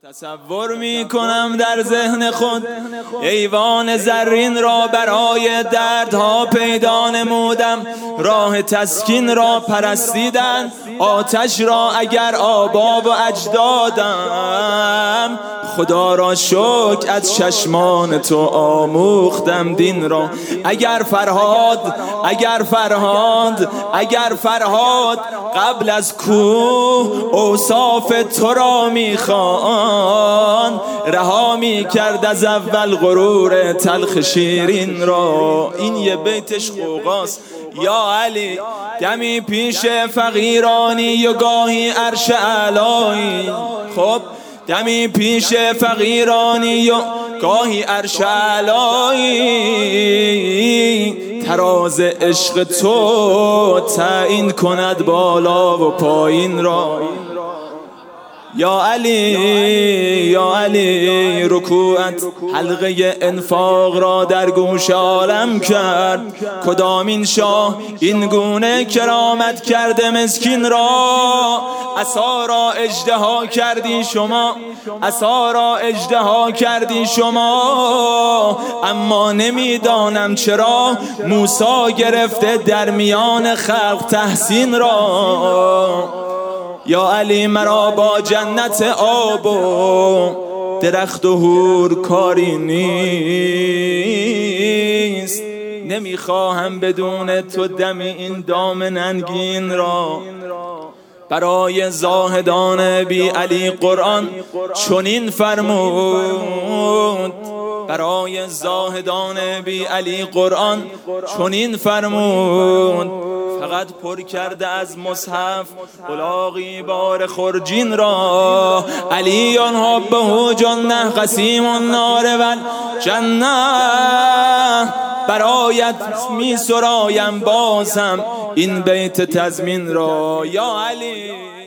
تصور می کنم در ذهن خود ایوان زرین را برای دردها پیدا نمودم، راه تسکین را پرستیدن، آتش را اگر آبا و اجدادم. خدا را شکر از چشمان تو آموختم دین را. اگر فرهاد قبل از کوه اوصاف تو را میخوان، رها میکرد از اول غرور تلخ شیرین را. این یه بیتش غوغاست. یا علی دمی پیش فقیرانی و گاهی عرش اعلایی. خب دمی پیش فقیرانی و گاهی عرش اعلایی، تراز عشق تو تعیین کند بالا و پایین را. یا علی رکوعت حلقه انفاق را در گوش عالم کرد. کدامین شاه این گونه کرامت کرده مسکین را؟ عصا را اژدها کردی شما، اما نمیدانم چرا موسی گرفته در میان خلق تحسین را. یا علی مرا با جنت آب و درخت و حور کاری نیست، نمیخواهم بدون تو دم این دام ننگین را. برای زاهدان بی علی قرآن چنین فرمود، برای زاهدان بی علی قرآن چنین فرمود، فقط پر کرده از مصحف الاغی بار خرجین را. علی حبه جنه قسیم النار و جنه، برایت می سرایم بازم این بیت تضمین را. یا علی